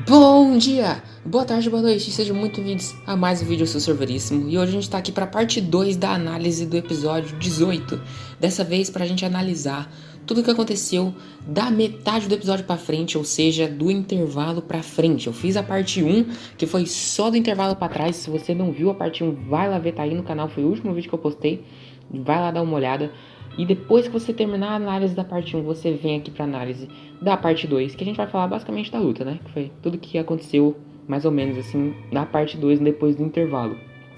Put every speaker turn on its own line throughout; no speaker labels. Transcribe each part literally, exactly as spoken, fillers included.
Bom dia, boa tarde, boa noite, sejam muito bem-vindos a mais um vídeo, eu sou o Serveríssimo e hoje a gente tá aqui pra parte dois da análise do episódio dezoito. Dessa vez pra gente analisar tudo o que aconteceu da metade do episódio pra frente, ou seja, do intervalo pra frente. Eu fiz a parte um, que foi só do intervalo pra trás. Se você não viu a parte um, vai lá ver, tá aí no canal, foi o último vídeo que eu postei. Vai lá dar uma olhada. E depois que você terminar a análise da parte um, você vem aqui pra análise da parte dois, que a gente vai falar basicamente da luta, né? Que foi tudo que aconteceu, mais ou menos assim, na parte dois, depois do intervalo.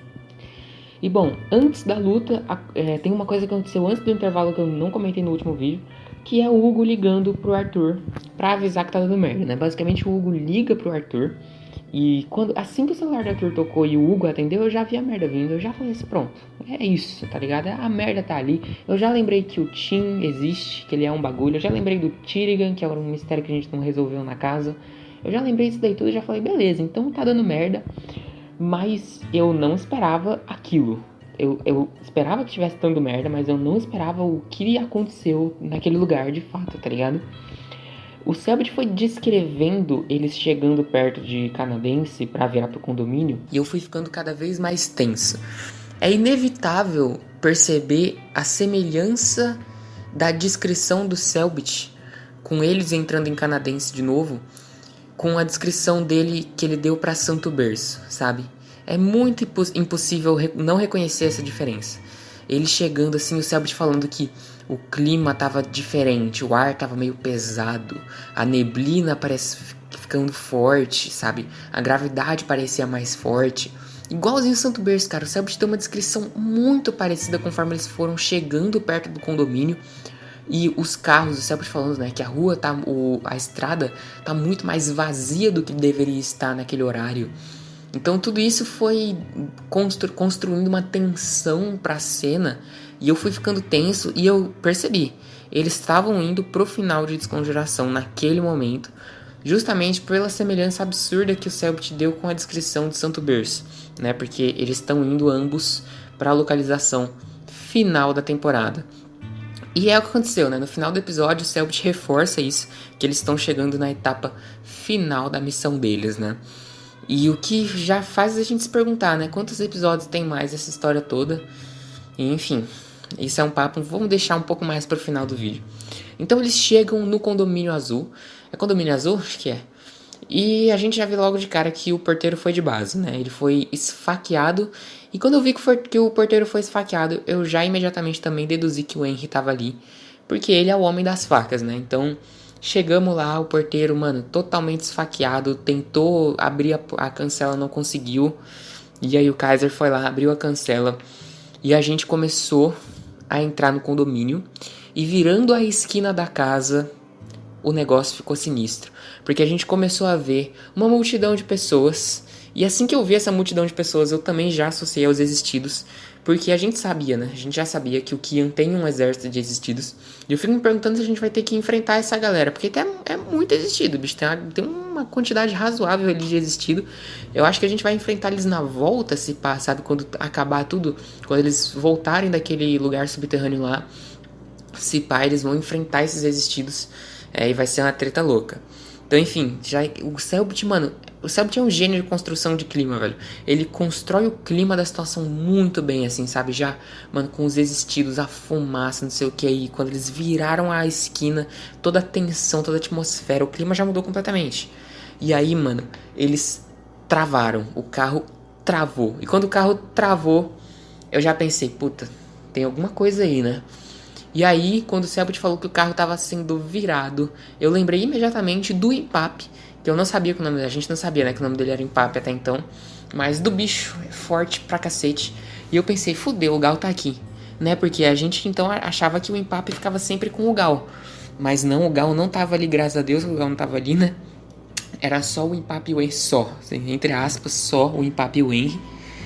E bom, antes da luta, é, tem uma coisa que aconteceu antes do intervalo que eu não comentei no último vídeo, que é o Hugo ligando pro Arthur pra avisar que tá dando merda, né? Basicamente o Hugo liga pro Arthur. E quando, assim que o celular do Arthur tocou e o Hugo atendeu, eu já vi a merda vindo. Eu já falei assim, pronto, é isso, tá ligado? A merda tá ali. Eu já lembrei que o Tim existe, que ele é um bagulho. Eu já lembrei do Tyrigan, que é um mistério que a gente não resolveu na casa. Eu já lembrei disso daí tudo e já falei, beleza, então tá dando merda. Mas eu não esperava aquilo. Eu, eu esperava que tivesse dando merda, mas eu não esperava o que aconteceu naquele lugar de fato, tá ligado? O Selbit foi descrevendo eles chegando perto de Canadense para virar pro condomínio e eu fui ficando cada vez mais tenso. É inevitável perceber a semelhança da descrição do Selbit com eles entrando em Canadense de novo, com a descrição dele que ele deu para Santo Berço, sabe? É muito impossível não reconhecer essa diferença. Ele chegando assim, o Selbit falando que o clima tava diferente, o ar tava meio pesado, a neblina parece ficando forte, sabe? A gravidade parecia mais forte. Igualzinho o Santo Berço, cara. O Selbit tem uma descrição muito parecida conforme eles foram chegando perto do condomínio. E os carros, o Selbit falando, né, que a rua tá, o, a estrada tá muito mais vazia do que deveria estar naquele horário. Então tudo isso foi constru- construindo uma tensão pra cena. E eu fui ficando tenso e eu percebi. Eles estavam indo pro final de Desconjuração naquele momento. Justamente pela semelhança absurda que o Selbit deu com a descrição de Santo Berço, né? Porque eles estão indo ambos para a localização final da temporada. E é o que aconteceu, né? No final do episódio o Selbit reforça isso, que eles estão chegando na etapa final da missão deles, né? E o que já faz a gente se perguntar, né? Quantos episódios tem mais essa história toda? E, enfim, isso é um papo, vamos deixar um pouco mais pro final do vídeo. Então eles chegam no condomínio azul. É condomínio azul? Acho que é. E a gente já viu logo de cara que o porteiro foi de base, né? Ele foi esfaqueado. E quando eu vi que, for, que o porteiro foi esfaqueado, eu já imediatamente também deduzi que o Henry tava ali. Porque ele é o homem das facas, né? Então chegamos lá, o porteiro, mano, totalmente esfaqueado. Tentou abrir a, a cancela, não conseguiu. E aí o Kaiser foi lá, abriu a cancela. E a gente começou a entrar no condomínio. E virando a esquina da casa, o negócio ficou sinistro. Porque a gente começou a ver uma multidão de pessoas. E assim que eu vi essa multidão de pessoas, eu também já associei aos existidos. Porque a gente sabia, né? A gente já sabia que o Kian tem um exército de existidos. E eu fico me perguntando se a gente vai ter que enfrentar essa galera. Porque tem, é muito existido, bicho. Tem uma, tem uma quantidade razoável ali de existido. Eu acho que a gente vai enfrentar eles na volta, se pá, sabe? Quando acabar tudo. Quando eles voltarem daquele lugar subterrâneo lá. Se pá, eles vão enfrentar esses existidos. É, e vai ser uma treta louca. Então, enfim, já, o Selbit, mano, o Selbit é um gênio de construção de clima, velho. Ele constrói o clima da situação muito bem, assim, sabe? Já, mano, com os existidos, a fumaça, não sei o que aí. Quando eles viraram a esquina, toda a tensão, toda a atmosfera, o clima já mudou completamente. E aí, mano, eles travaram. O carro travou. E quando o carro travou, eu já pensei, puta, tem alguma coisa aí, né? E aí, quando o Selbit falou que o carro estava sendo virado, eu lembrei imediatamente do Impape, que eu não sabia que o nome dele, a gente não sabia, né, que o nome dele era Impape até então, mas do bicho, é forte pra cacete. E eu pensei, fudeu, o Gal tá aqui, né, porque a gente então achava que o Impape ficava sempre com o Gal, mas não, o Gal não tava ali, graças a Deus, o Gal não tava ali, né, era só o Impape e o Henry, só, assim, entre aspas, só o Impape e o Henry.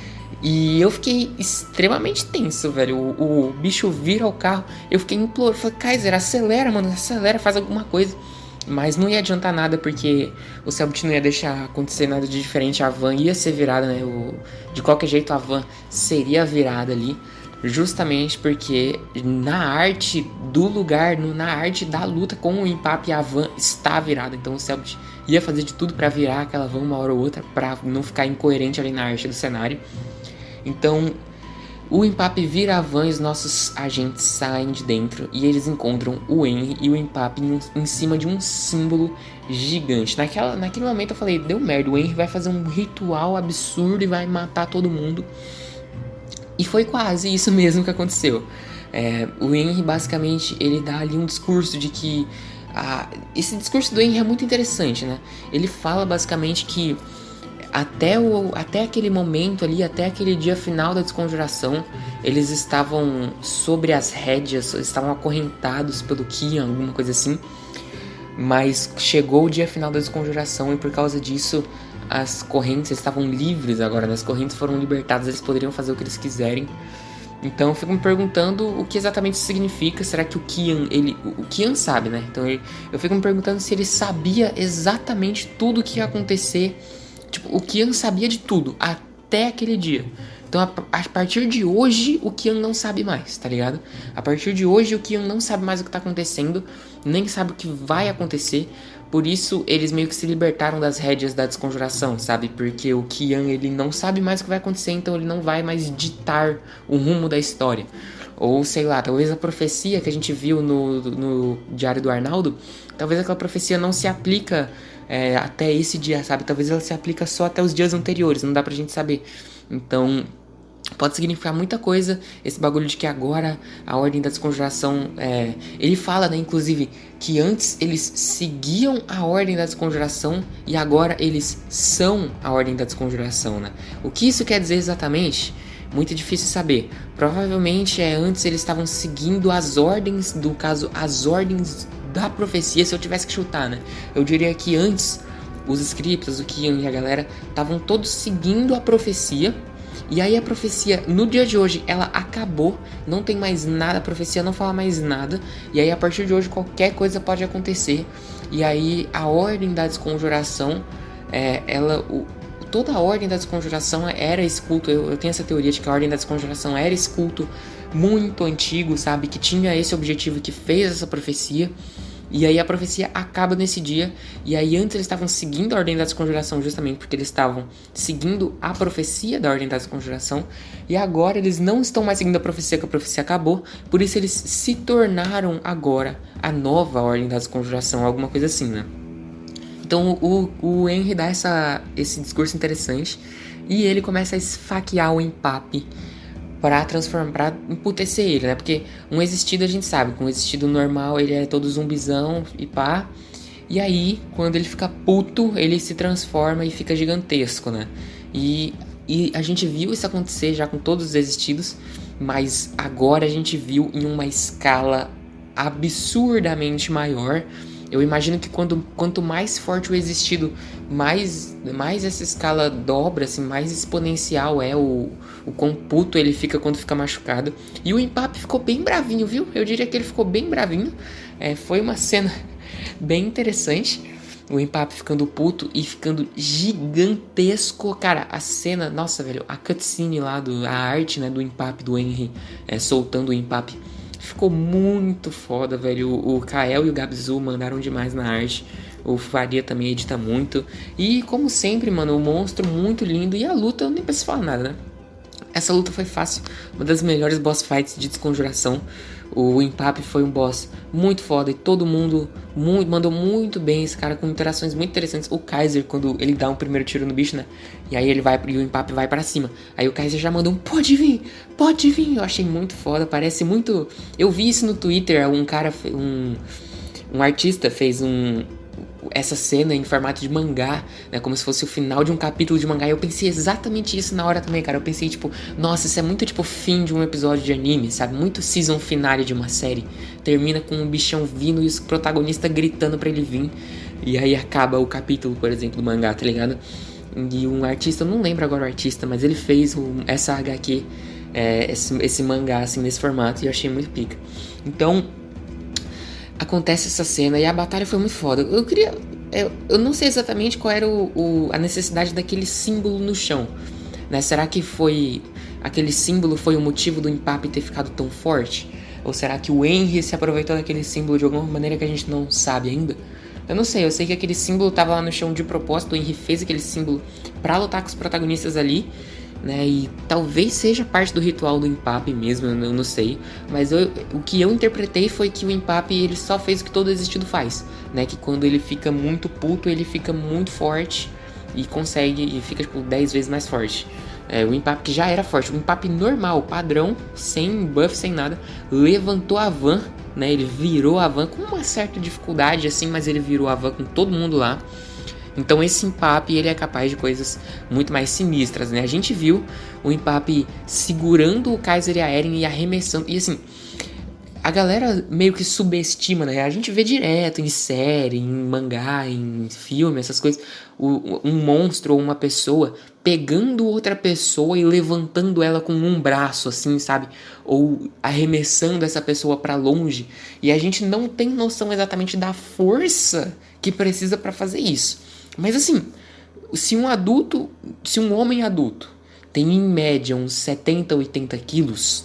E eu fiquei extremamente tenso, velho. O, o bicho vira o carro. Eu fiquei implorando. Falei, Kaiser, acelera, mano. Acelera, faz alguma coisa. Mas não ia adiantar nada, porque o Selbit não ia deixar acontecer nada de diferente. A van ia ser virada, né? O, de qualquer jeito, a van seria virada ali. Justamente porque na arte do lugar, no, na arte da luta com o Impape, a van está virada. Então o Selbit ia fazer de tudo pra virar aquela van uma hora ou outra, pra não ficar incoerente ali na arte do cenário. Então, o Impape vira a van e os nossos agentes saem de dentro e eles encontram o Henry e o Impape em, em cima de um símbolo gigante. Naquela, naquele momento eu falei, deu merda, o Henry vai fazer um ritual absurdo e vai matar todo mundo. E foi quase isso mesmo que aconteceu. É, o Henry basicamente ele dá ali um discurso de que... A, esse discurso do Henry é muito interessante, né? Ele fala basicamente que Até, o, até aquele momento ali, até aquele dia final da desconjuração, eles estavam sobre as rédeas, estavam acorrentados pelo Kian, alguma coisa assim. Mas chegou o dia final da desconjuração e por causa disso as correntes estavam livres agora, né? As correntes foram libertadas, eles poderiam fazer o que eles quiserem. Então eu fico me perguntando o que exatamente isso significa. Será que o Kian, ele, o Kian sabe, né? Então ele, eu fico me perguntando se ele sabia exatamente tudo o que ia acontecer. Tipo, o Kian sabia de tudo, até aquele dia. Então, a, a partir de hoje, o Kian não sabe mais, tá ligado? A partir de hoje, o Kian não sabe mais o que tá acontecendo, nem sabe o que vai acontecer. Por isso, eles meio que se libertaram das rédeas da desconjuração, sabe? Porque o Kian, ele não sabe mais o que vai acontecer, então ele não vai mais ditar o rumo da história. Ou, sei lá, talvez a profecia que a gente viu no, no Diário do Arnaldo, talvez aquela profecia não se aplica... É, até esse dia, sabe? Talvez ela se aplica só até os dias anteriores, não dá pra gente saber. Então, pode significar muita coisa esse bagulho de que agora a Ordem da Desconjuração... É, ele fala, né, inclusive, que antes eles seguiam a Ordem da Desconjuração e agora eles são a Ordem da Desconjuração, né? O que isso quer dizer exatamente? Muito difícil saber. Provavelmente é antes eles estavam seguindo as ordens, do caso, as ordens da profecia, se eu tivesse que chutar, né? Eu diria que antes, os scripts, o Kian e a galera, estavam todos seguindo a profecia. E aí a profecia, no dia de hoje, ela acabou. Não tem mais nada, a profecia não fala mais nada. E aí a partir de hoje, qualquer coisa pode acontecer. E aí a ordem da desconjuração, é, ela... O, toda a ordem da desconjuração era esse culto. Eu, eu tenho essa teoria de que a ordem da desconjuração era esse culto muito antigo, sabe? Que tinha esse objetivo, que fez essa profecia. E aí a profecia acaba nesse dia. E aí antes eles estavam seguindo a ordem da desconjuração justamente porque eles estavam seguindo a profecia da ordem da desconjuração. E agora eles não estão mais seguindo a profecia, que a profecia acabou. Por isso eles se tornaram agora a nova ordem da desconjuração, alguma coisa assim, né? Então o, o Henry dá essa, esse discurso interessante. E ele começa a esfaquear o Impape pra transformar, pra emputecer ele, né? Porque um existido a gente sabe, com um existido normal ele é todo zumbizão e pá. E aí, quando ele fica puto, ele se transforma e fica gigantesco, né? E, e a gente viu isso acontecer já com todos os existidos, mas agora a gente viu em uma escala absurdamente maior. Eu imagino que quando, quanto mais forte o existido, mais, mais essa escala dobra, assim, mais exponencial é o, o quão puto ele fica quando fica machucado. E o Impape ficou bem bravinho, viu? Eu diria que ele ficou bem bravinho. É, foi uma cena bem interessante. O Impape ficando puto e ficando gigantesco. Cara, a cena... Nossa, velho, a cutscene lá, do, a arte, né, do Impape, do Henry, é, soltando o Impape. Ficou muito foda, velho. O, o Kael e o Gabzu mandaram demais na arte. O Faria também edita muito. E, como sempre, mano, o monstro muito lindo. E a luta, eu nem preciso falar nada, né? Essa luta foi fácil. Uma das melhores boss fights de desconjuração. O Impape foi um boss muito foda. E todo mundo muito, mandou muito bem. Esse cara com interações muito interessantes. O Kaiser, quando ele dá um primeiro tiro no bicho, né? E aí ele vai, e o Impape vai pra cima. Aí o Kaiser já mandou um pode vir, pode vir. Eu achei muito foda. Parece muito... Eu vi isso no Twitter. Um cara, um, um artista fez um... essa cena em formato de mangá, né, como se fosse o final de um capítulo de mangá. E eu pensei exatamente isso na hora também, cara. Eu pensei, tipo, nossa, isso é muito, tipo, fim de um episódio de anime, sabe? Muito season finale de uma série. Termina com um bichão vindo e o protagonista gritando pra ele vir. E aí acaba o capítulo, por exemplo, do mangá, tá ligado? E um artista, eu não lembro agora o artista, mas ele fez o, essa H Q, é, esse, esse mangá, assim, nesse formato. E eu achei muito pica. Então... acontece essa cena e a batalha foi muito foda. Eu queria... Eu, eu não sei exatamente qual era o, o, a necessidade daquele símbolo no chão, né? Será que foi... aquele símbolo foi o motivo do Impape ter ficado tão forte? Ou será que o Henry se aproveitou daquele símbolo de alguma maneira que a gente não sabe ainda? Eu não sei, eu sei que aquele símbolo tava lá no chão de propósito, o Henry fez aquele símbolo pra lutar com os protagonistas ali, né, e talvez seja parte do ritual do empape mesmo, eu não sei, mas eu, o que eu interpretei foi que o empape ele só fez o que todo existido faz, né, que quando ele fica muito puto, ele fica muito forte e consegue, e fica tipo dez vezes mais forte. É, o empape que já era forte, o empape normal, padrão, sem buff, sem nada, levantou a van, né, ele virou a van com uma certa dificuldade assim, mas ele virou a van com todo mundo lá. Então esse empape ele é capaz de coisas muito mais sinistras, né? A gente viu o empape segurando o Kaiser e a Eren e arremessando. E assim, a galera meio que subestima, né? A gente vê direto em série, em mangá, em filme, essas coisas. O, um monstro ou uma pessoa pegando outra pessoa e levantando ela com um braço, assim, sabe? Ou arremessando essa pessoa pra longe. E a gente não tem noção exatamente da força que precisa pra fazer isso. Mas assim, se um adulto, se um homem adulto tem em média uns setenta, oitenta quilos,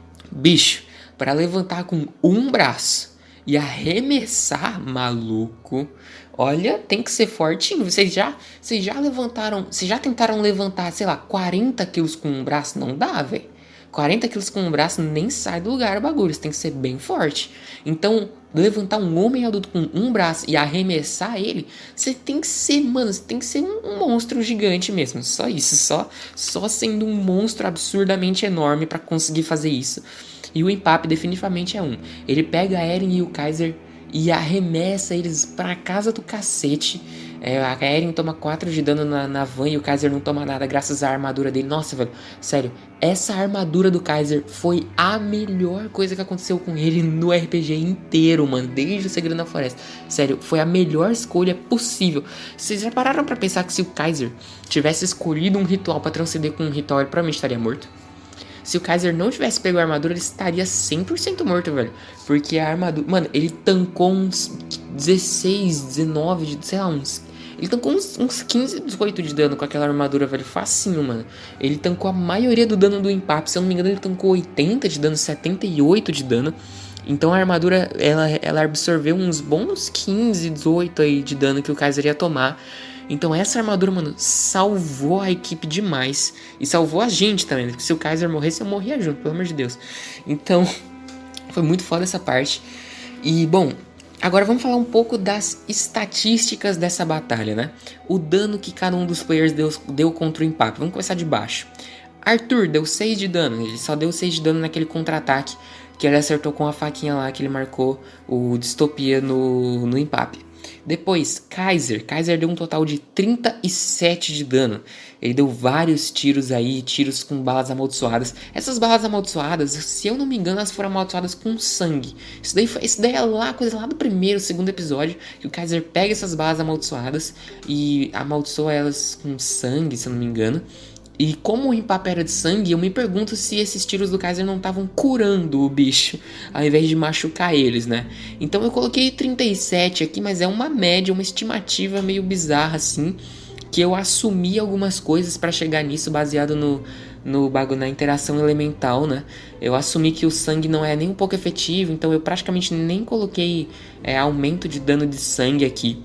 bicho, para levantar com um braço e arremessar, maluco, olha, tem que ser fortinho. Vocês já, vocês já levantaram, vocês já tentaram levantar, sei lá, quarenta quilos com um braço? Não dá, velho. quarenta quilos com um braço nem sai do lugar o bagulho, você tem que ser bem forte. Então, levantar um homem adulto com um braço e arremessar ele, você tem que ser, mano, você tem que ser um monstro gigante mesmo. Só isso, só, só sendo um monstro absurdamente enorme pra conseguir fazer isso. E o empape definitivamente é um. Ele pega a Eren e o Kaiser e arremessa eles pra casa do cacete. É, a Eren toma quatro de dano na, na van e o Kaiser não toma nada graças à armadura dele. Nossa, velho, sério, essa armadura do Kaiser foi a melhor coisa que aconteceu com ele no R P G inteiro, mano, desde o Segredo na Floresta. Sério, foi a melhor escolha possível. Vocês já pararam pra pensar que se o Kaiser tivesse escolhido um ritual pra transcender com um ritual, ele provavelmente estaria morto? Se o Kaiser não tivesse pego a armadura, ele estaria cem por cento morto, velho. Porque a armadura... Mano, ele tancou uns dezesseis, dezenove, de, sei lá, uns... Ele tancou uns, uns quinze, dezoito de dano com aquela armadura, velho. Facinho, mano. Ele tancou a maioria do dano do empape. Se eu não me engano, ele tancou oitenta de dano, setenta e oito de dano. Então a armadura, ela, ela absorveu uns bons quinze, dezoito aí de dano que o Kaiser ia tomar. Então essa armadura, mano, salvou a equipe demais. E salvou a gente também, porque se o Kaiser morresse, eu morria junto, pelo amor de Deus. Então, foi muito foda essa parte. E, bom, agora vamos falar um pouco das estatísticas dessa batalha, né? O dano que cada um dos players deu, deu contra o empape. Vamos começar de baixo. Arthur deu seis de dano, ele só deu seis de dano naquele contra-ataque que ele acertou com a faquinha lá, que ele marcou o Distopia no, no empape. Depois, Kaiser. Kaiser deu um total de trinta e sete de dano. Ele deu vários tiros aí, tiros com balas amaldiçoadas. Essas balas amaldiçoadas, se eu não me engano, elas foram amaldiçoadas com sangue. Isso daí, isso daí é lá, coisa lá do primeiro, segundo episódio, que o Kaiser pega essas balas amaldiçoadas e amaldiçoa elas com sangue, se eu não me engano. E como o empape era de sangue, eu me pergunto se esses tiros do Kaiser não estavam curando o bicho, ao invés de machucar eles, né? Então eu coloquei trinta e sete aqui, mas é uma média, uma estimativa meio bizarra assim, que eu assumi algumas coisas pra chegar nisso baseado no, no bagulho, na interação elemental, né? Eu assumi que o sangue não é nem um pouco efetivo, então eu praticamente nem coloquei é, aumento de dano de sangue aqui.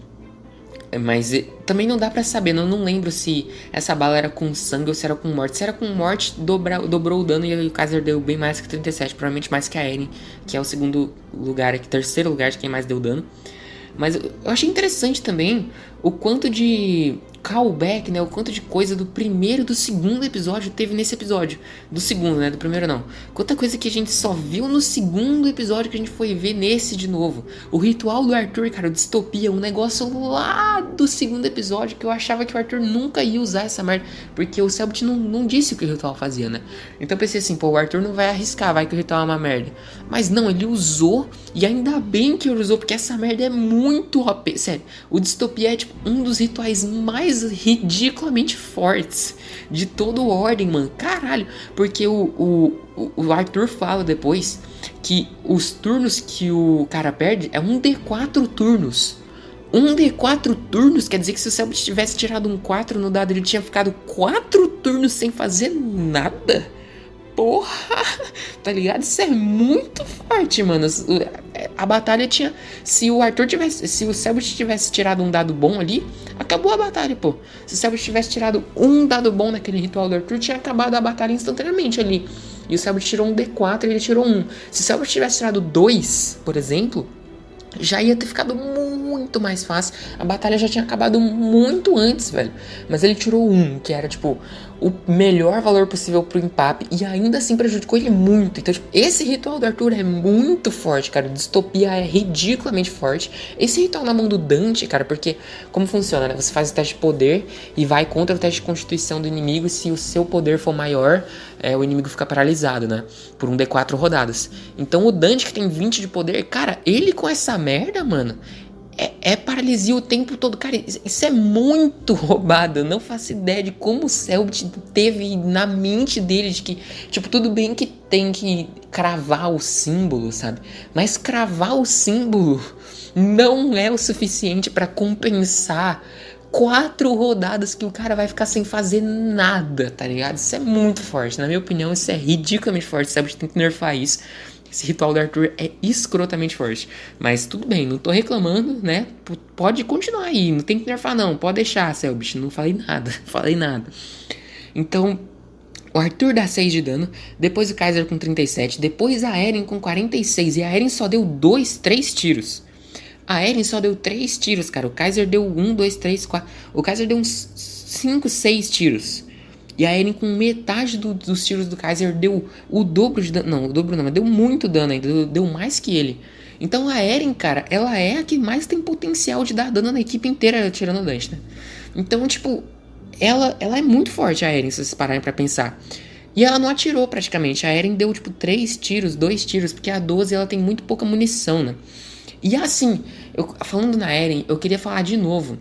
Mas também não dá pra saber, eu não lembro se essa bala era com sangue ou se era com morte. Se era com morte, dobra, dobrou o dano e o Kaiser deu bem mais que trinta e sete, provavelmente mais que a Eren, que é o segundo lugar aqui, terceiro lugar de quem mais deu dano. Mas eu achei interessante também o quanto de callback, né, o quanto de coisa do primeiro e do segundo episódio teve nesse episódio. Do segundo, né, do primeiro não. Quanta coisa que a gente só viu no segundo episódio que a gente foi ver nesse de novo. O ritual do Arthur, cara, o Distopia, um negócio lá do segundo episódio que eu achava que o Arthur nunca ia usar essa merda, porque o Cellbit não, não disse o que o ritual fazia, né. Então eu pensei assim, pô, o Arthur não vai arriscar, vai que o ritual é uma merda. Mas não, ele usou, e ainda bem que ele usou, porque essa merda é muito O P. Sério, o Distopia é tipo um dos rituais mais ridiculamente fortes de todo o Ordem, mano. Caralho, porque o, o, o Arthur fala depois que os turnos que o cara perde é um D quatro turnos. Um D quatro turnos quer dizer que se o Cellbit tivesse tirado um quatro no dado, ele tinha ficado quatro turnos sem fazer nada. porra, tá ligado? Isso é muito forte, mano. A batalha tinha... Se o Arthur tivesse... Se o Selbit tivesse tirado um dado bom ali, acabou a batalha, pô. Se o Selbit tivesse tirado um dado bom naquele ritual do Arthur, tinha acabado a batalha instantaneamente ali. E o Selbit tirou um D quatro e ele tirou um. Se o Selbit tivesse tirado dois, por exemplo, já ia ter ficado muito mais fácil. A batalha já tinha acabado muito antes, velho. Mas ele tirou um, que era, tipo, o melhor valor possível pro empate. E ainda assim prejudicou ele muito. Então, tipo, esse ritual do Arthur é muito forte, cara. Distopia é ridiculamente forte. Esse ritual na mão do Dante, cara, porque como funciona, né? Você faz o teste de poder e vai contra o teste de constituição do inimigo. E se o seu poder for maior, é, o inimigo fica paralisado, né? Por um D quatro rodadas. Então o Dante, que tem vinte de poder, cara, ele com essa merda, mano, é, é paralisia o tempo todo. Cara, isso é muito roubado. Eu não faço ideia de como o Selbit teve na mente dele de que, tipo, tudo bem que tem que cravar o símbolo, sabe? Mas cravar o símbolo não é o suficiente pra compensar quatro rodadas que o cara vai ficar sem fazer nada, tá ligado? Isso é muito forte. Na minha opinião, isso é ridiculamente forte. O Selbit tem que nerfar isso. Esse ritual do Arthur é escrotamente forte. Mas tudo bem, não tô reclamando, né? P- pode continuar aí, não tem que nerfar não. Pode deixar, Selbit. Não falei nada, falei nada. Então, o Arthur dá seis de dano. Depois o Kaiser com trinta e sete. Depois a Eren com quarenta e seis. E a Eren só deu dois, três tiros. A Eren só deu três tiros, cara. O Kaiser deu um, dois, três, quatro. O Kaiser deu uns cinco, seis tiros. E a Eren com metade do, dos tiros do Kaiser deu o dobro de dano. Não, o dobro não, mas deu muito dano ainda. Deu, deu mais que ele. Então a Eren, cara, ela é a que mais tem potencial de dar dano na equipe inteira, tirando o Dante, né? Então, tipo, ela, ela é muito forte, a Eren, se vocês pararem pra pensar. E ela não atirou praticamente. A Eren deu, tipo, três tiros, dois tiros, porque a doze ela tem muito pouca munição, né? E assim, eu, falando na Eren, eu queria falar de novo.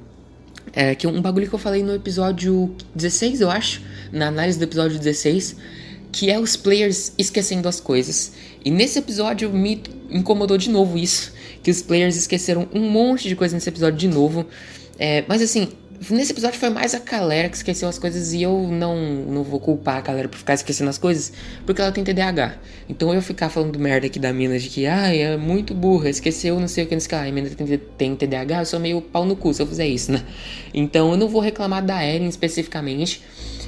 É, que um bagulho que eu falei no episódio dezesseis, eu acho, na análise do episódio dezesseis, que é os players esquecendo as coisas. E nesse episódio me incomodou de novo isso, que os players esqueceram um monte de coisa nesse episódio de novo. É, mas assim, nesse episódio foi mais a galera que esqueceu as coisas e eu não, não vou culpar a galera por ficar esquecendo as coisas, porque ela tem T D A H. Então eu ficar falando merda aqui da mina de que, ai, é muito burra, esqueceu não sei o que, não sei o que, ai, a mina tem, tem T D A H, eu sou meio pau no cu se eu fizer isso, né? Então eu não vou reclamar da Eren especificamente,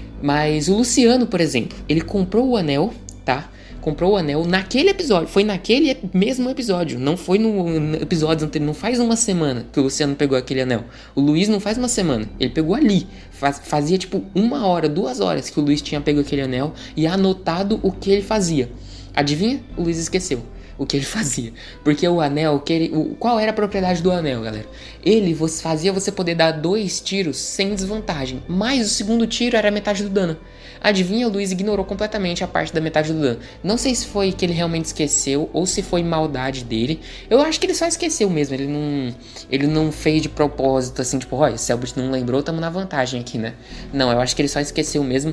mas o Luciano, por exemplo, ele comprou o anel, tá? Comprou o anel naquele episódio. Foi naquele mesmo episódio. Não foi no episódio anterior. Não faz uma semana que o Luciano pegou aquele anel. O Luiz não faz uma semana. Ele pegou ali. Faz, fazia tipo uma hora, duas horas que o Luiz tinha pego aquele anel e anotado o que ele fazia. Adivinha? O Luiz esqueceu o que ele fazia. Porque o anel, que ele, o, qual era a propriedade do anel, galera? Ele você, fazia você poder dar dois tiros sem desvantagem. Mas o segundo tiro era metade do dano. Adivinha, o Luiz ignorou completamente a parte da metade do dano. Não sei se foi que ele realmente esqueceu ou se foi maldade dele. Eu acho que ele só esqueceu mesmo. Ele não, ele não fez de propósito, assim, tipo, olha, Selbit não lembrou, tamo na vantagem aqui, né? Não, eu acho que ele só esqueceu mesmo.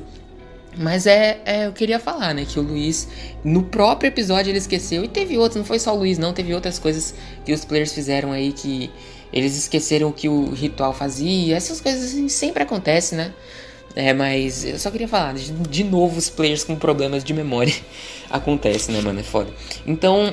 Mas é, é, eu queria falar, né, que o Luiz, no próprio episódio ele esqueceu, e teve outros, não foi só o Luiz não, teve outras coisas que os players fizeram aí que eles esqueceram o que o ritual fazia, essas coisas assim, sempre acontecem, né, é, mas eu só queria falar, de, de novo os players com problemas de memória, acontece, né, mano, é foda. Então,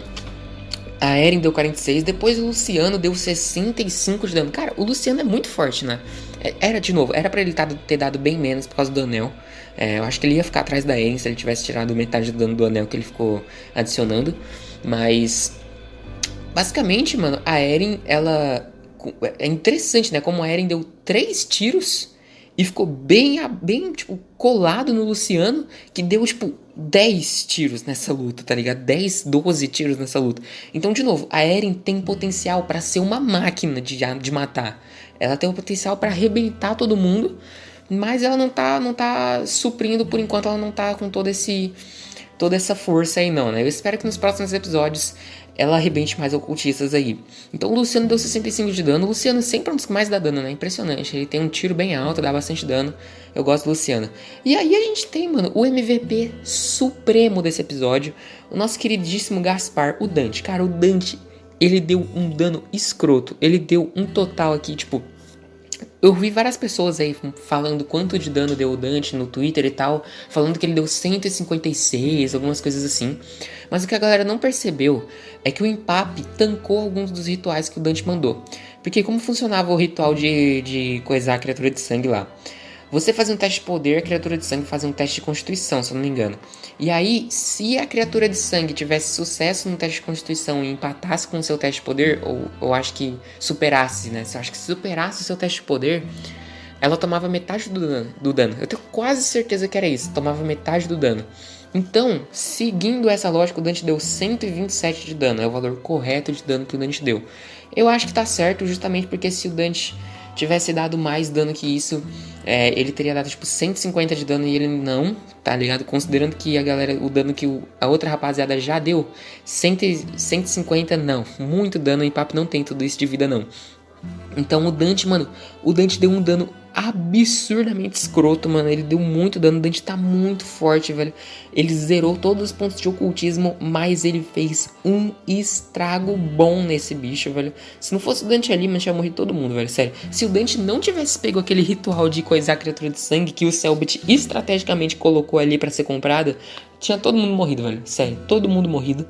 a Eren deu quarenta e seis, depois o Luciano deu sessenta e cinco de dano, cara, o Luciano é muito forte, né, era, de novo, era pra ele ter dado bem menos por causa do anel. É, eu acho que ele ia ficar atrás da Eren se ele tivesse tirado metade do dano do anel que ele ficou adicionando. Mas, basicamente, mano, a Eren, ela... É interessante, né? Como a Eren deu três tiros e ficou bem, bem, tipo, colado no Luciano, que deu, tipo, dez tiros nessa luta, tá ligado? dez, doze tiros nessa luta. Então, de novo, a Eren tem potencial pra ser uma máquina de, de matar. Ela tem o potencial pra arrebentar todo mundo, mas ela não tá, não tá suprindo, por enquanto ela não tá com todo esse, toda essa força aí não, né? Eu espero que nos próximos episódios ela arrebente mais ocultistas aí. Então o Luciano deu sessenta e cinco de dano. O Luciano sempre é um dos que mais dá dano, né? Impressionante. Ele tem um tiro bem alto, dá bastante dano. Eu gosto do Luciano. E aí a gente tem, mano, o M V P supremo desse episódio. O nosso queridíssimo Gaspar, o Dante. Cara, o Dante, ele deu um dano escroto. Ele deu um total aqui, tipo... Eu vi várias pessoas aí falando quanto de dano deu o Dante no Twitter e tal, falando que ele deu cento e cinquenta e seis, algumas coisas assim. Mas o que a galera não percebeu é que o Empap tancou alguns dos rituais que o Dante mandou. Porque como funcionava o ritual de, de coisar a criatura de sangue lá? Você fazia um teste de poder, a criatura de sangue fazia um teste de constituição, se eu não me engano. E aí, se a criatura de sangue tivesse sucesso no teste de constituição e empatasse com o seu teste de poder, ou eu acho que superasse, né? Eu acho que se superasse o seu teste de poder, ela tomava metade do dano, do dano. Eu tenho quase certeza que era isso, tomava metade do dano. Então, seguindo essa lógica, o Dante deu cento e vinte e sete de dano, é o valor correto de dano que o Dante deu. Eu acho que tá certo, justamente porque se o Dante tivesse dado mais dano que isso, é, ele teria dado tipo cento e cinquenta de dano e ele não, tá ligado? Considerando que a galera, o dano que o, a outra rapaziada já deu, cem, cento e cinquenta não, muito dano, o Empap não tem tudo isso de vida não. Então o Dante, mano, o Dante deu um dano absurdamente escroto, mano. Ele deu muito dano, o Dante tá muito forte, velho. Ele zerou todos os pontos de ocultismo, mas ele fez um estrago bom nesse bicho, velho. Se não fosse o Dante ali, mano, tinha morrido todo mundo, velho, sério. Se o Dante não tivesse pego aquele ritual de coisar a criatura de sangue que o Selbit estrategicamente colocou ali pra ser comprada, tinha todo mundo morrido, velho, sério, todo mundo morrido.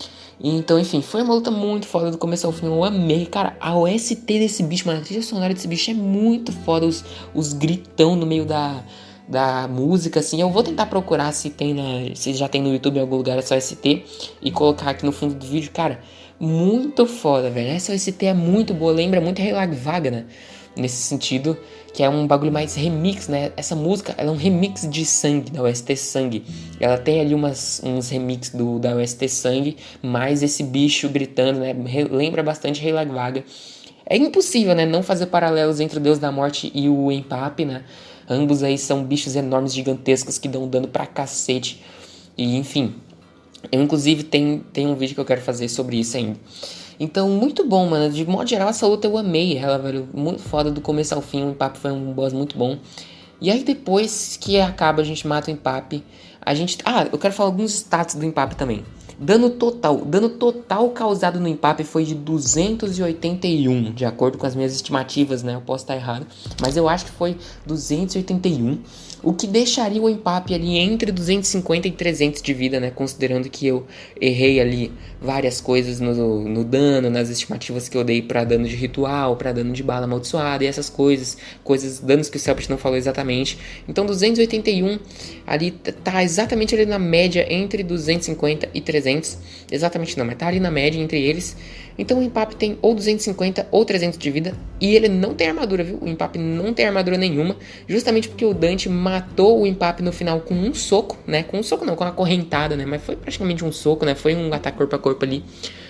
Então, enfim, foi uma luta muito foda do começo ao fim, eu amei, cara, a O S T desse bicho, mano, a trilha sonora desse bicho é muito foda, os, os gritão no meio da, da música, assim, eu vou tentar procurar se tem na, se já tem no YouTube em algum lugar essa O S T e colocar aqui no fundo do vídeo, cara, muito foda, velho, essa O S T é muito boa, lembra muito Heilag Vaga, né, nesse sentido, que é um bagulho mais remix, né? Essa música, ela é um remix de Sangue, da O S T Sangue. Ela tem ali umas, uns remix do, da O S T Sangue, mais esse bicho gritando, né? Lembra bastante Heilag Vaga. É impossível, né? Não fazer paralelos entre o Deus da Morte e o Empap, né? Ambos aí são bichos enormes, gigantescos, que dão dano pra cacete. E, enfim... Eu, inclusive, tem, tem um vídeo que eu quero fazer sobre isso ainda. Então, muito bom, mano. De modo geral, essa luta eu amei ela, velho. Muito foda do começo ao fim. O Empap foi um boss muito bom. E aí, depois que acaba, a gente mata o Empap. A gente... Ah, eu quero falar alguns status do Empap também. Dano total. Dano total causado no Empap foi de duzentos e oitenta e um, de acordo com as minhas estimativas, né? Eu posso estar errado, mas eu acho que foi duzentos e oitenta e um, o que deixaria o Empap ali entre duzentos e cinquenta e trezentos de vida, né? Considerando que eu errei ali várias coisas no, no dano, nas estimativas que eu dei pra dano de ritual, pra dano de bala amaldiçoada e essas coisas, coisas, danos que o Selbit não falou exatamente. Então duzentos e oitenta e um ali tá exatamente ali na média entre duzentos e cinquenta e trezentos. Exatamente não, mas tá ali na média entre eles. Então o Empap tem ou duzentos e cinquenta ou trezentos de vida. E ele não tem armadura, viu? O Empap não tem armadura nenhuma. Justamente porque o Dante matou o Empap no final com um soco, né? Com um soco não, com uma correntada, né? Mas foi praticamente um soco, né? Foi um ataque corpo a corpo ali.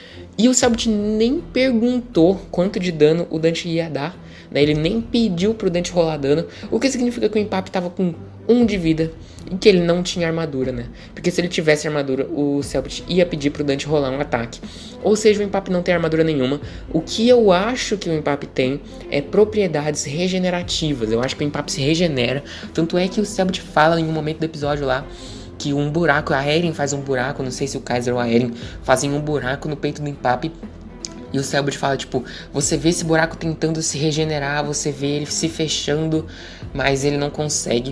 E o Selbit nem perguntou quanto de dano o Dante ia dar, né? Ele nem pediu pro Dante rolar dano, o que significa que o Empap tava com um de vida e que ele não tinha armadura, né? Porque se ele tivesse armadura, o Selbit ia pedir pro Dante rolar um ataque. Ou seja, o Empap não tem armadura nenhuma. O que eu acho que o Empap tem é propriedades regenerativas. Eu acho que o Empap se regenera. Tanto é que o Selbit fala em um momento do episódio lá que um buraco, a Eren faz um buraco, não sei se o Kaiser ou a Eren fazem um buraco no peito do Empap. E o Selbit fala, tipo, você vê esse buraco tentando se regenerar, você vê ele se fechando, mas ele não consegue.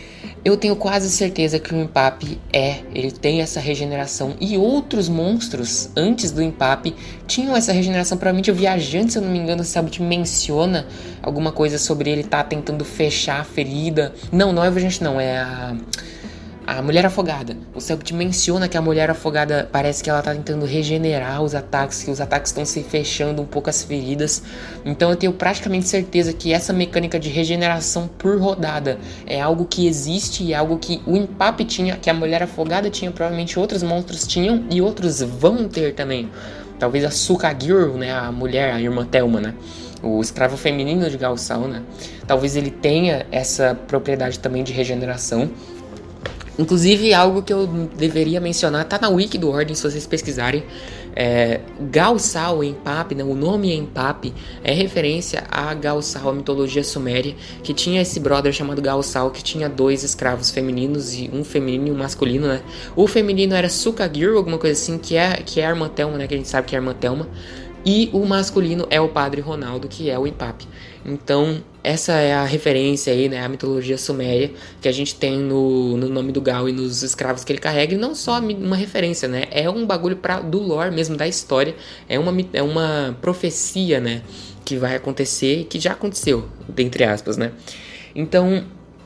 Eu tenho quase certeza que o Empap é, ele tem essa regeneração. E outros monstros, antes do Empap, tinham essa regeneração. Provavelmente o Viajante, se eu não me engano, o Selbit menciona alguma coisa sobre ele estar tá tentando fechar a ferida. Não, não é o Viajante não, é a... A Mulher Afogada. O Selbit menciona que a Mulher Afogada parece que ela tá tentando regenerar os ataques, que os ataques estão se fechando um pouco as feridas. Então eu tenho praticamente certeza que essa mecânica de regeneração por rodada é algo que existe e é algo que o Empap tinha, que a Mulher Afogada tinha, provavelmente outros monstros tinham e outros vão ter também. Talvez a Sukagirl, né, a mulher, a irmã Thelma, né? O escravo feminino de Galsal, né? Talvez ele tenha essa propriedade também de regeneração. Inclusive, algo que eu deveria mencionar, tá na wiki do Ordem, se vocês pesquisarem. É, Galsal, Empap, né, o nome Empap é referência a Galsal, a mitologia suméria, que tinha esse brother chamado Galsal, que tinha dois escravos femininos, e um feminino e um masculino, né? O feminino era Sukagirl, alguma coisa assim, que é, que é a irmã Thelma, né, que a gente sabe que é a irmã Thelma. E o masculino é o Padre Ronaldo, que é o Empap. Então... essa é a referência aí, né, a mitologia suméria que a gente tem no, no nome do Gal e nos escravos que ele carrega, e não só uma referência, né, é um bagulho pra, do lore mesmo, da história, é uma, é uma profecia, né, que vai acontecer, que já aconteceu, entre aspas, né. Então,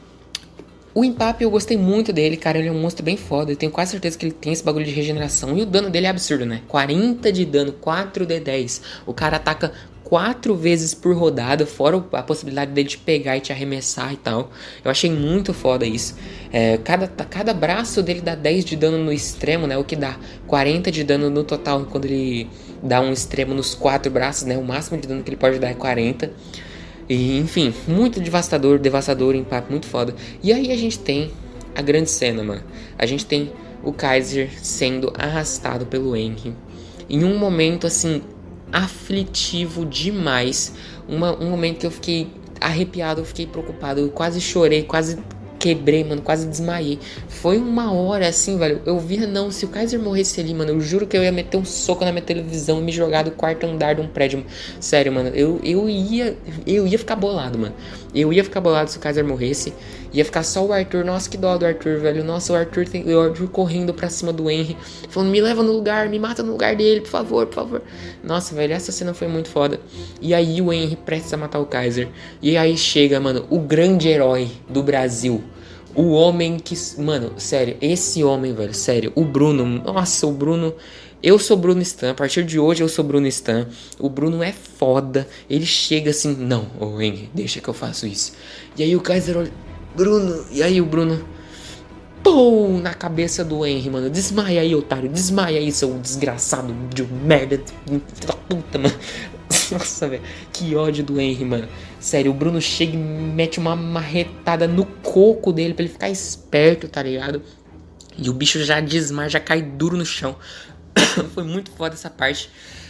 o Impape eu gostei muito dele, cara, ele é um monstro bem foda, eu tenho quase certeza que ele tem esse bagulho de regeneração, e o dano dele é absurdo, né, quarenta de dano, quatro D dez, o cara ataca quatro vezes por rodada, fora a possibilidade dele te pegar e te arremessar e tal. Eu achei muito foda isso. É, cada, cada braço dele dá dez de dano no extremo, né? O que dá quarenta de dano no total quando ele dá um extremo nos quatro braços, né? O máximo de dano que ele pode dar é quarenta. E, enfim, muito devastador, devastador, impacto, muito foda. E aí a gente tem a grande cena, mano. A gente tem o Kaiser sendo arrastado pelo Henry. Em um momento, assim, aflitivo demais. Uma, um momento que eu fiquei arrepiado, eu fiquei preocupado, eu quase chorei, quase quebrei, mano, quase desmaiei. Foi uma hora assim, velho, eu via, não, se o Kaiser morresse ali, mano, eu juro que eu ia meter um soco na minha televisão e me jogar do quarto andar de um prédio. Sério, mano, eu, eu ia eu ia ficar bolado, mano. Eu ia ficar bolado se o Kaiser morresse. Ia ficar só o Arthur. Nossa, que dó do Arthur, velho. Nossa, o Arthur, tem, o Arthur correndo pra cima do Henry, falando, me leva no lugar, me mata no lugar dele, por favor, por favor. Nossa, velho, essa cena foi muito foda. E aí o Henry prestes a matar o Kaiser. E aí chega, mano, o grande herói do Brasil. O homem que... Mano, sério, esse homem, velho, sério. O Bruno, nossa, o Bruno... Eu sou Bruno Stan, a partir de hoje eu sou Bruno Stan. O Bruno é foda. Ele chega assim, não, ô Henry, deixa que eu faço isso. E aí o Kaiser olha, Bruno, e aí o Bruno, pum, na cabeça do Henry, mano. Desmaia aí, otário, desmaia aí, seu desgraçado de merda, da puta, mano. Nossa, velho, que ódio do Henry, mano. Sério, o Bruno chega e mete uma marretada no coco dele pra ele ficar esperto, tá ligado? E o bicho já desmaia, já cai duro no chão. Foi muito foda essa parte.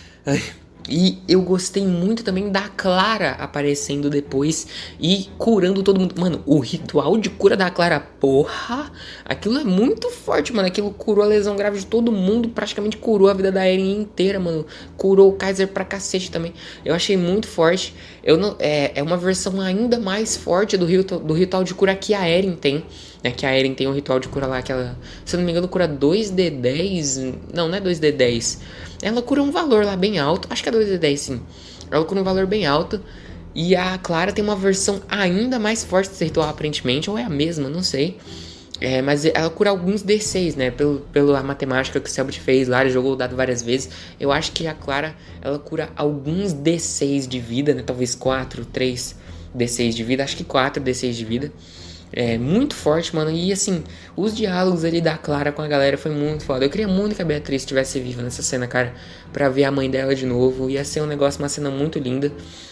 E eu gostei muito também da Clara aparecendo depois e curando todo mundo. Mano, o ritual de cura da Clara, porra, aquilo é muito forte, mano. Aquilo curou a lesão grave de todo mundo, praticamente curou a vida da Eren inteira, mano. Curou o Kaiser pra cacete também. Eu achei muito forte. Eu não, é, é uma versão ainda mais forte do, rito, do ritual de cura que a Eren tem. É que a Eren tem um ritual de cura lá que ela, se eu não me engano, cura dois D dez. Não, não é dois D dez. Ela cura um valor lá bem alto. Acho que é dois D dez, sim. Ela cura um valor bem alto. E a Clara tem uma versão ainda mais forte desse ritual, aparentemente. Ou é a mesma, não sei. É, mas ela cura alguns D seis, né? Pelo, pela matemática que o Selbit fez lá. Ele jogou o dado várias vezes. Eu acho que a Clara, ela cura alguns D seis de vida, né? Talvez quatro, três D seis de vida. Acho que quatro D seis de vida. É muito forte, mano. E assim, os diálogos ali da Clara com a galera foi muito foda. Eu queria muito que a Beatriz estivesse viva nessa cena, cara, pra ver a mãe dela de novo. Ia ser um negócio, uma cena muito linda.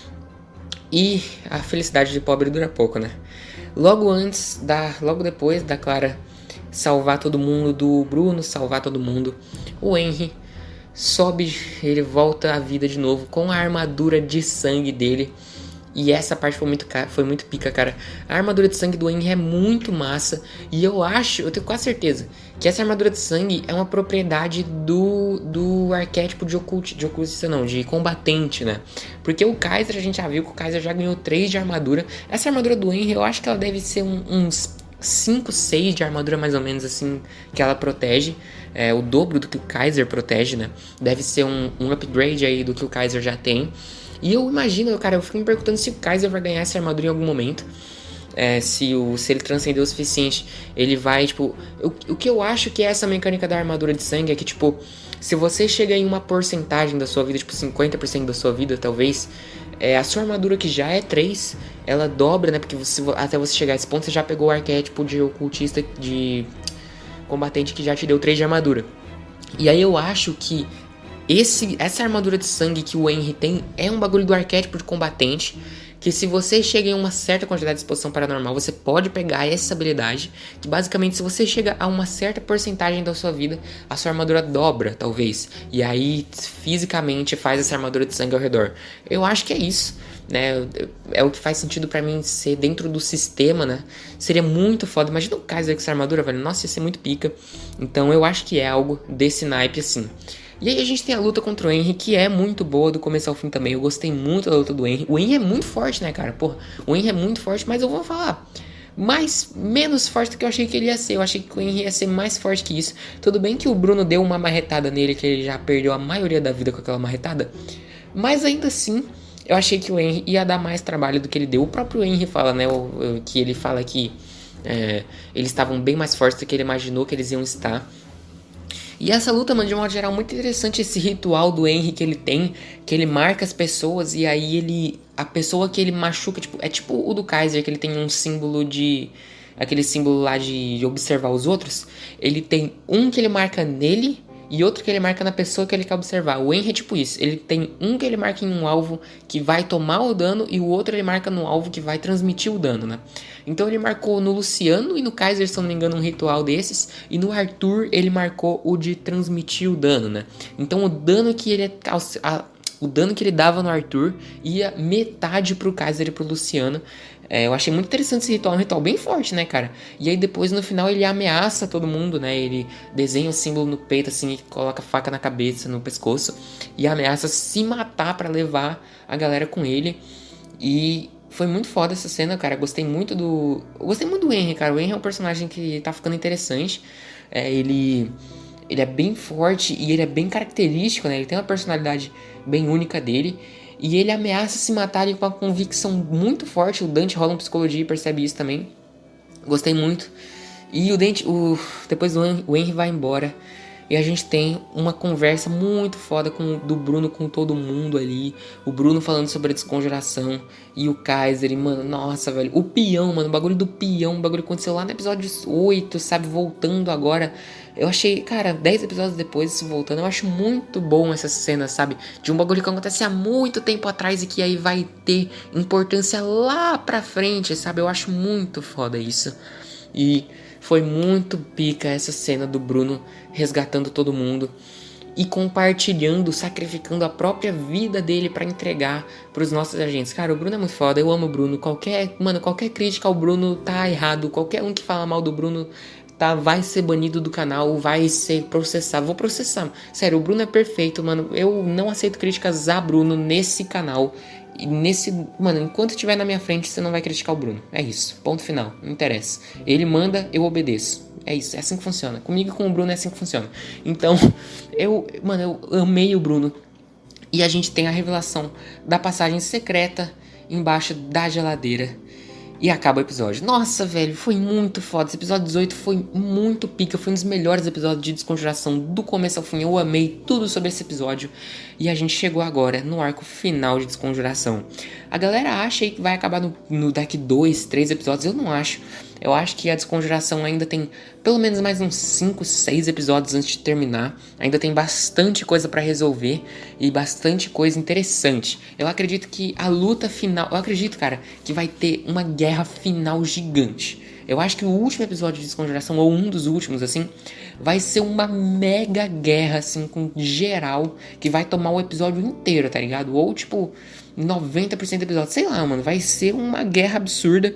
E a felicidade de pobre dura pouco, né? Logo antes, da, logo depois da Clara salvar todo mundo, do Bruno salvar todo mundo, o Henry sobe, ele volta à vida de novo com a armadura de sangue dele. E essa parte foi muito, foi muito pica, cara. A armadura de sangue do Henry é muito massa. E eu acho, eu tenho quase certeza que essa armadura de sangue é uma propriedade do, do arquétipo de ocult, de ocultista não, de combatente, né? Porque o Kaiser, a gente já viu que o Kaiser já ganhou três de armadura. Essa armadura do Henry, eu acho que ela deve ser um, uns cinco, seis de armadura mais ou menos assim, que ela protege. É o dobro do que o Kaiser protege, né? Deve ser um, um upgrade aí do que o Kaiser já tem. E eu imagino, cara, eu fico me perguntando se o Kaiser vai ganhar essa armadura em algum momento. É, se, o, se ele transcender o suficiente, ele vai, tipo... O, o que eu acho que é essa mecânica da armadura de sangue é que, tipo... Se você chega em uma porcentagem da sua vida, tipo cinquenta por cento da sua vida, talvez... É, a sua armadura que já é três, ela dobra, né? Porque você, até você chegar a esse ponto, você já pegou o arquétipo de ocultista, de combatente que já te deu três de armadura. E aí eu acho que... Esse, essa armadura de sangue que o Henry tem é um bagulho do arquétipo de combatente, que se você chega em uma certa quantidade de exposição paranormal, você pode pegar essa habilidade, que basicamente se você chega a uma certa porcentagem da sua vida, a sua armadura dobra, talvez, e aí fisicamente faz essa armadura de sangue ao redor. Eu acho que é isso, né, é o que faz sentido pra mim ser dentro do sistema, né, seria muito foda, imagina o Kaiser com essa armadura, velho, nossa, ia ser muito pica, então eu acho que é algo desse naipe assim. E aí a gente tem a luta contra o Henry, que é muito boa do começo ao fim também. Eu gostei muito da luta do Henry. O Henry é muito forte, né, cara? Porra, o Henry é muito forte, mas eu vou falar... mais, menos forte do que eu achei que ele ia ser. Eu achei que o Henry ia ser mais forte que isso. Tudo bem que o Bruno deu uma marretada nele, que ele já perdeu a maioria da vida com aquela marretada. Mas ainda assim, eu achei que o Henry ia dar mais trabalho do que ele deu. O próprio Henry fala, né, o, o, que ele fala que é, eles estavam bem mais fortes do que ele imaginou que eles iam estar. E essa luta, mano, de modo geral, muito interessante esse ritual do Henry que ele tem, que ele marca as pessoas e aí ele... a pessoa que ele machuca, tipo, é tipo o do Kaiser, que ele tem um símbolo de... aquele símbolo lá de observar os outros. Ele tem um que ele marca nele e outro que ele marca na pessoa que ele quer observar. O Henry é tipo isso, ele tem um que ele marca em um alvo que vai tomar o dano e o outro ele marca no alvo que vai transmitir o dano, né? Então ele marcou no Luciano e no Kaiser, se eu não me engano, um ritual desses. E no Arthur ele marcou o de transmitir o dano, né? Então o dano que ele... A, o dano que ele dava no Arthur ia metade pro Kaiser e pro Luciano. É, eu achei muito interessante esse ritual, um ritual bem forte, né, cara? E aí depois no final ele ameaça todo mundo, né? Ele desenha o símbolo no peito assim, e coloca a faca na cabeça, no pescoço. E ameaça se matar pra levar a galera com ele. E... foi muito foda essa cena, cara. Gostei muito do... eu gostei muito do Henry, cara. O Henry é um personagem que tá ficando interessante. É, ele... ele é bem forte e ele é bem característico, né? Ele tem uma personalidade bem única dele. E ele ameaça se matar com uma convicção muito forte. O Dante rola um psicologia e percebe isso também. Gostei muito. E o Dante... O... depois o Henry, o Henry vai embora. E a gente tem uma conversa muito foda com, do Bruno com todo mundo ali. O Bruno falando sobre a desconjuração. E o Kaiser. E, mano, nossa, velho. O peão, mano. O bagulho do peão. O bagulho aconteceu lá no episódio oito, sabe? Voltando agora. Eu achei, cara, dez episódios depois, isso voltando. Eu acho muito bom essa cena, sabe? De um bagulho que acontece há muito tempo atrás e que aí vai ter importância lá pra frente, sabe? Eu acho muito foda isso. E... foi muito pica essa cena do Bruno resgatando todo mundo e compartilhando, sacrificando a própria vida dele pra entregar pros nossos agentes. Cara, o Bruno é muito foda, eu amo o Bruno. Qualquer, mano, qualquer crítica ao Bruno tá errado. Qualquer um que fala mal do Bruno tá, vai ser banido do canal, vai ser processado. Vou processar. Sério, o Bruno é perfeito, mano. Eu não aceito críticas a Bruno nesse canal. E nesse... mano, enquanto estiver na minha frente, você não vai criticar o Bruno. É isso, ponto final, não interessa. Ele manda, eu obedeço. É isso, é assim que funciona. Comigo e com o Bruno é assim que funciona. Então, eu... mano, eu amei o Bruno. E a gente tem a revelação da passagem secreta embaixo da geladeira. E acaba o episódio. Nossa, velho, foi muito foda. Esse episódio dezoito foi muito pica. Foi um dos melhores episódios de Desconjuração do começo ao fim. Eu amei tudo sobre esse episódio. E a gente chegou agora no arco final de Desconjuração. A galera acha que vai acabar no, no daqui dois, três episódios. Eu não acho. Eu acho que a Desconjuração ainda tem pelo menos mais uns cinco, seis episódios antes de terminar. Ainda tem bastante coisa pra resolver e bastante coisa interessante. Eu acredito que a luta final... eu acredito, cara, que vai ter uma guerra final gigante. Eu acho que o último episódio de Desconjuração, ou um dos últimos, assim, vai ser uma mega guerra, assim, com geral, que vai tomar o episódio inteiro, tá ligado? Ou, tipo, noventa por cento do episódio. Sei lá, mano, vai ser uma guerra absurda.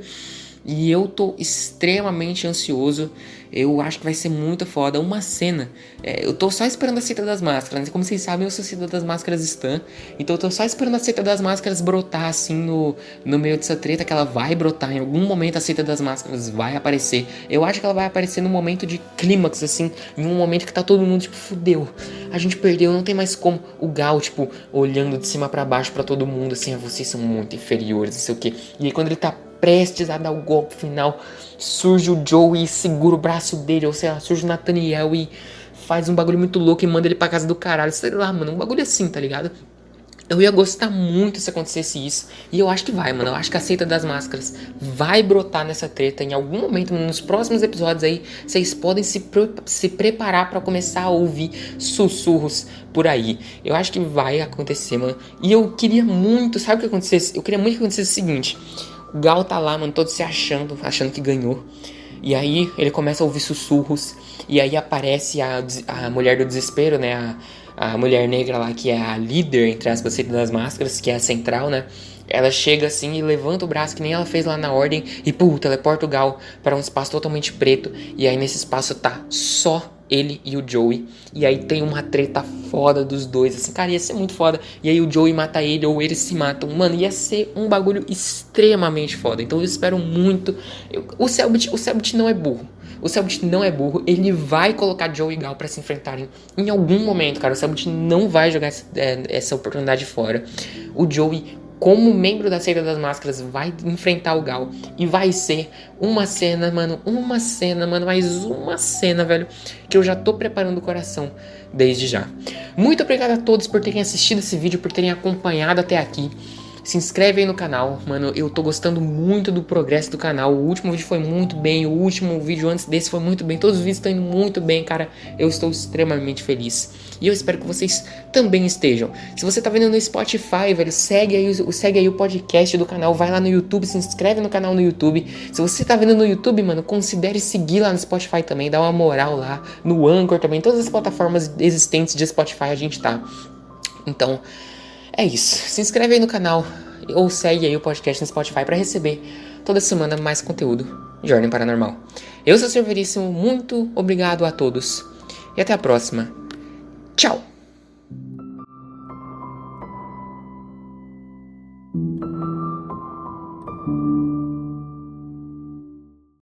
E eu tô extremamente ansioso. Eu acho que vai ser muito foda. Uma cena. É, eu tô só esperando a Seita das Máscaras. Como vocês sabem, eu sou Seita das Máscaras Stan. Então eu tô só esperando a Seita das Máscaras brotar assim no, no meio dessa treta. Que ela vai brotar. Em algum momento a Seita das Máscaras vai aparecer. Eu acho que ela vai aparecer no momento de clímax, assim. Em um momento que tá todo mundo tipo, fudeu. A gente perdeu, não tem mais como. O Gal, tipo, olhando de cima pra baixo pra todo mundo. Assim, ah, vocês são muito inferiores, não sei o que. E aí quando ele tá prestes a dar o golpe final, surge o Joe e segura o braço dele, ou sei lá, surge o Nathaniel e faz um bagulho muito louco e manda ele pra casa do caralho, sei lá, mano, um bagulho assim, tá ligado? Eu ia gostar muito se acontecesse isso, e eu acho que vai, mano, eu acho que a Seita das Máscaras vai brotar nessa treta em algum momento, nos próximos episódios aí, vocês podem se, pre- se preparar pra começar a ouvir sussurros por aí. Eu acho que vai acontecer, mano, e eu queria muito, sabe o que acontecesse? Eu queria muito que acontecesse o seguinte... o Gal tá lá, mano, todo se achando, achando que ganhou. E aí ele começa a ouvir sussurros. E aí aparece a, a mulher do desespero, né? A, a mulher negra lá, que é a líder, entre aspas, das máscaras, que é a central, né? Ela chega assim e levanta o braço, que nem ela fez lá na Ordem, e pum, teleporta o Gal para um espaço totalmente preto. E aí nesse espaço tá só ele e o Joey. E aí tem uma treta foda dos dois, assim, cara, ia ser muito foda. E aí o Joey mata ele, ou eles se matam. Mano, ia ser um bagulho extremamente foda. Então eu espero muito. Eu, o Cellbit, o Cellbit não é burro. O Cellbit não é burro. Ele vai colocar Joey e Gal pra se enfrentarem em algum momento, cara. O Cellbit não vai jogar essa, é, essa oportunidade fora. O Joey, como membro da Seita das Máscaras, vai enfrentar o Gal. E vai ser uma cena, mano. Uma cena, mano. Mais uma cena, velho. Que eu já tô preparando o coração desde já. Muito obrigado a todos por terem assistido esse vídeo, por terem acompanhado até aqui. Se inscreve aí no canal, mano, eu tô gostando muito do progresso do canal. O último vídeo foi muito bem, o último vídeo antes desse foi muito bem. Todos os vídeos estão indo muito bem, cara. Eu estou extremamente feliz. E eu espero que vocês também estejam. Se você tá vendo no Spotify, velho, segue aí, segue aí o podcast do canal. Vai lá no YouTube, se inscreve no canal no YouTube. Se você tá vendo no YouTube, mano, considere seguir lá no Spotify também. Dá uma moral lá, no Anchor também. Todas as plataformas existentes de Spotify a gente tá. Então... é isso, se inscreve aí no canal ou segue aí o podcast no Spotify para receber toda semana mais conteúdo de Ordem Paranormal. Eu sou o senhor Veríssimo, muito obrigado a todos e até a próxima. Tchau!